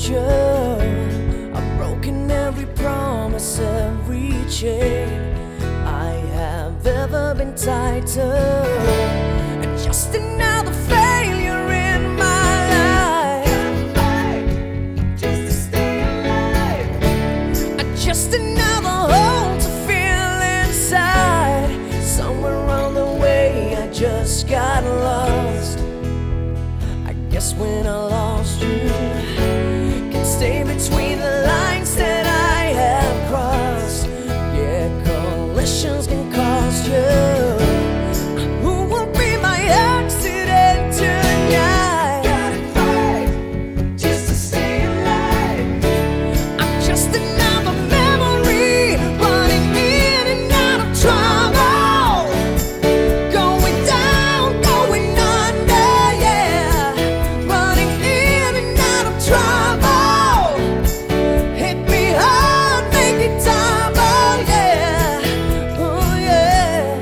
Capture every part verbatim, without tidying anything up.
you. I've broken every promise, every chain I have ever been tied to. And just another failure in my life, just to stay alive. And just another hole to fill inside. Somewhere along the way I just got lost. I guess when I lost you, can stay between the lines that I have crossed. Yeah, collisions can cost you. Who will be my accident tonight? Gotta fight just to stay alive. I'm just another memory running in and out of trouble, going down, going under, yeah, running in and out of trouble. Hit me hard, make it double, yeah, oh yeah.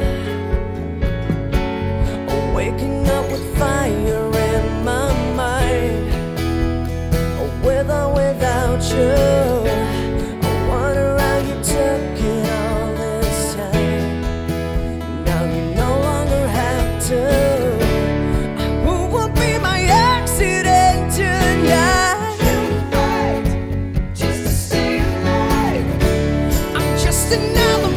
Oh, waking up with fire in my mind, oh, with or without you. I wonder how you took it all this time. Now you no longer have to. Who will be my accident tonight? Just to stay alive. I'm just another